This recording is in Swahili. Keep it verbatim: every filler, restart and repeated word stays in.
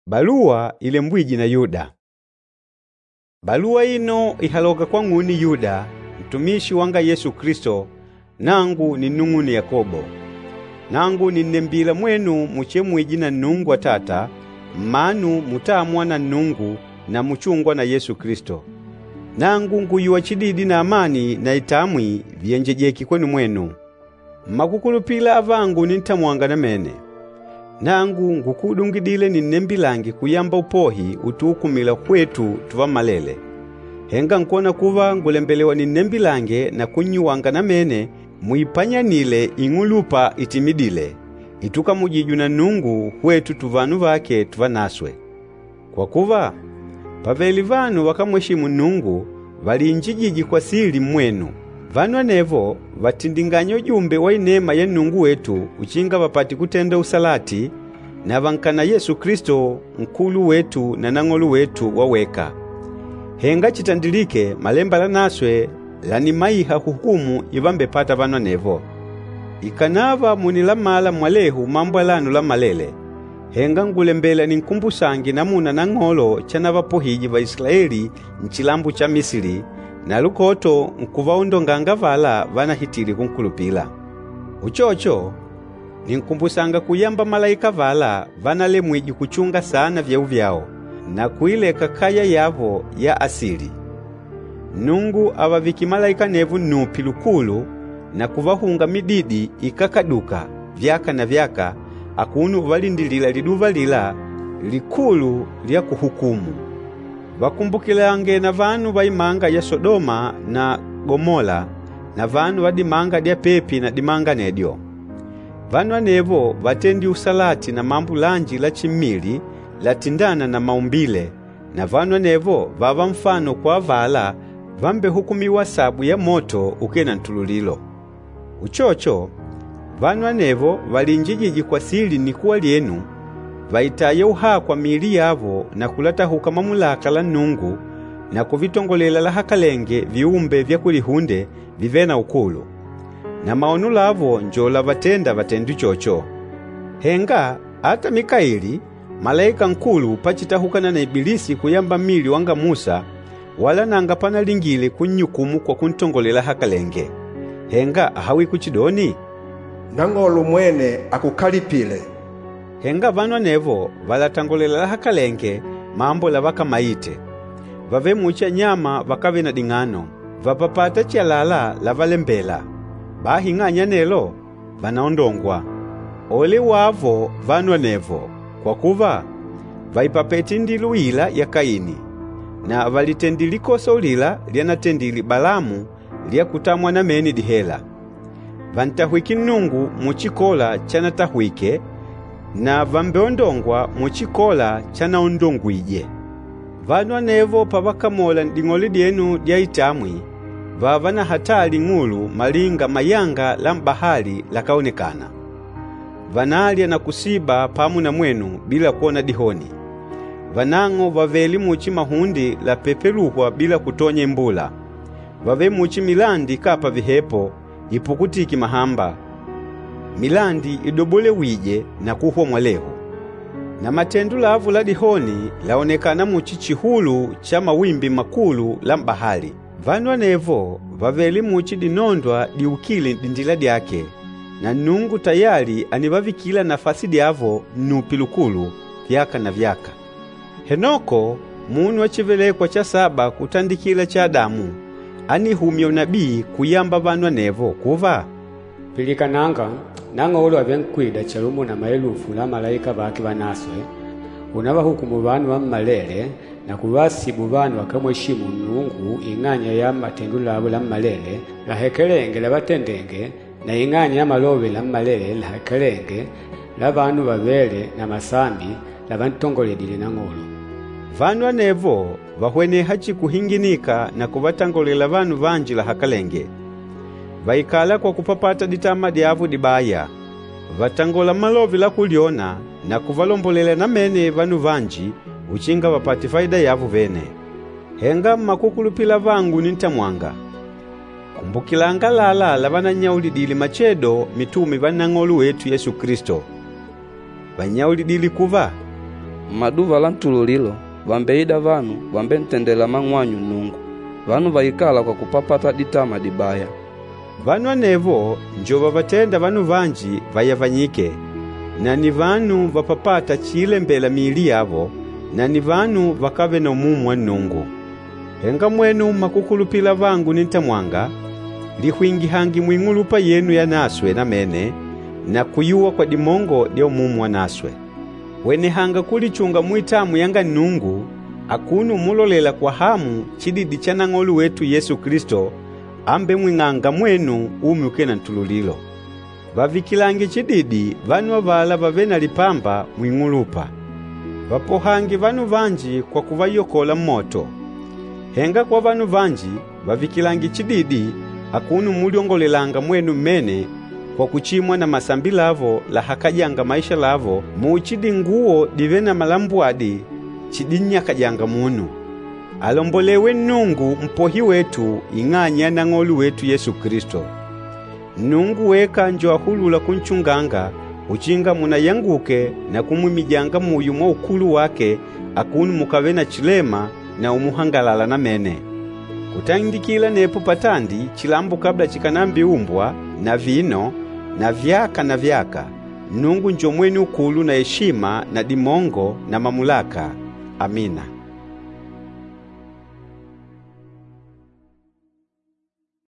Balua ile mbwiji na Yuda. Balua ino ihaloka kwa nguni Yuda, mtumishi wanga Yesu Kristo, nangu ni nunguni Yakobo. Nangu ni nembila mwenu muchemwiji na nungu wa tata, manu mutamwa na nungu na muchungwa na Yesu Kristo. Nangu nguyuwa chididi na amani na itamwi vienjejeki kwenu mwenu. Makukulupila avangu nintamwanga na mene. Nangu ngukudungidile ni nembilangi kuyamba upohi utukumila kwetu tuva malele. Henga nkona kuva ngulembelewa ni nembilange na kunyuwanga na mene muipanyanile ingulupa itimidile. Ituka mujiju na nungu kwetu tuvanu vake tuva naswe. Kwa kuva, paveli vanu wakamweshimu nungu vali njijiji kwa sili mwenu. Vanu anevo vatindinganyo jumbe wa inema ya nungu wetu uchinga wapati kutenda usalati na vankana Yesu Kristo mkulu wetu na nangolu wetu waweka. Henga chitandilike malemba la naswe lani maiha hukumu ivambe pata vanu anevo. Ikanava munilamala mwalehu mambo alanu la malele. Henga ngulembela ni nkumbusangi na muna na ngolo chanava pohiji va Israeli nchilambu cha Misiri na lukoto nkuvaondo nganga vala vana hitiri kunkulupila. Uchocho, ni nkumbusanga kuyamba malaika vala vana le mwiji kuchunga sana vyau vyao na kuileka kaya yavo ya asili. Nungu avaviki malaika nevu nupi lukulu na kuvahunga mididi ikakaduka vyaka na vyaka akunu valindilila liduva lila likulu lya kuhukumu. Vakumbukilange na vanu vaimanga ya Sodoma na Gomora na vanu vadimanga dia pepi na dimanga nedio. Vanu anevo vatendi usalati na mambu lanji la chimili latindana na maumbile na vanu anevo vava mfano kwa vala vambe hukumiwa sabu ya moto ukena ntululilo. Uchocho, vanu anevo valinjijiji kwa sili ni kuwa lienu vaitaye uha kwa mili yavo na kulata hukama mulaka la nungu na kuvitongolela la hakalenge viumbe vya kulihunde vivena ukulu. Na maonu lavo njola vatenda vatendu chocho. Henga hata Mikaeli malaika nkulu pachita hukana na Ibilisi kuyamba mili wanga Musa wala nanga pana lingile kunyukumu kwa kuntongolela hakalenge. Henga ahawi kuchidoni nangolu mwene akukalipile. Henga vanu anevo valatangolela la hakalenge mambo la vaka maite. Vave mucha nyama vakave na dingano. Vapapata chialala la valembela. Bahi nganya nelo vanaondongwa. Ole wavo vanu anevo kwa kuva vaipapeti ndilu ila ya Kaini. Na valitendi kosa ulila liana tendili Balamu lia kutamwa na meni dihela. Vantahwiki nungu muchikola chana tahwike na vambeondongwa muchikola chana ondongwije. Vanu anevo pavakamola ndingoli dienu dia itamwi vavana hatali ngulu malinga mayanga la mbahali lakaonekana. Vanalia na kusiba pamu na mwenu bila kuona dihoni. Vanango vaveli muchi mahundi la pepeluhwa bila kutonye mbula. Vave muchi milandi kapa vihepo ipukutiki mahamba. Milandi idobole wije na kuhwa mwalehu. Na matendu lavu la dihoni laonekana muchi chihulu cha mawimbi makulu la mbahali. Vanu anevo vaveli muchi dinondwa diukili dindila diake. Na nungu tayari anivavikila nafasi diavo nupilukulu vyaka na vyaka. Henoko munu wachivelekwa cha saba kutandikila cha Adamu anihumya unabii kuyamba vanu anevo kuva pilikananga nanga ulo avenkwida chalumu na maelufu la malaika baki vanaswe unava hukumu vanu wa malele na kuvasibu vanu wakamweshimu Nungu inganya ya matendu lavo la malele la hekelenge la vatendenge na inganya ya malove la malele la hekelenge la vanu vavele na masambi la vantongoledile na ngolo. Vanu anevo vahwene hachi kuhinginika na kuvatangolela vanu vanji la hakalenge. Vaikala kwa kupapata ditama diavu dibaya. Vatangola malovi la kuliona na kuvalombolela na mene vanu vanji uchinga vapati faida yavu vene. Henga makukulupila vangu nintamwanga. Kumbukilanga lala la vananyaulidili machedo mitumi vanangolu wetu Yesu Kristo. Vanyaulidili kuva maduva la ntululilo vambeida vanu vambentendela mang'wanyu Nungu, vanu vaikala kwa kupapata ditama dibaya. Vanu anevo njo vavatenda vanu vanji vayavanyike, na ni vanu vapapata chile mbela miili yavo, na ni vanu vakave no mumu wa Nungu. Henga mwenu makukulupila vangu nintamwanga, lihwingihangi mwingulupa yenu ya naswe na mene, na kuyuwa kwa dimongo dio mumu wa naswe. Wenehanga kulichunga muitamu yanga Nungu, akunu mulolela kwa hamu chididi chana ng'olu wetu Yesu Kristo, ambe mwinganga mwenu umyuke na ntululilo. Vavikilangi chididi vanu avala vavena lipamba mwingulupa. Vapohangi vanu vanji kwa kuvayokola moto. Henga kwa vanu vanji vavikilangi chididi akunu muliongolelanga mwenu mene kwa kuchimwa na masambi lavo la hakajanga maisha lavo muuchidi nguo divena malambuadi chidinya kajanga munu. Alombolewe Nungu mpohi wetu ing'anya na ng'olu wetu Yesu Kristo. Nungu weka njo ahulula kunchunganga uchinga muna yanguke na kumwimijanga muyu mwa ukulu wake akunu mukavena chilema na umuhangalala na mene. Kutandikila nepo patandi chilambu kabla chikanambi umbwa na vino na vyaka na vyaka. Nungu njo mwenu ukulu na heshima na dimongo na mamulaka. Amina.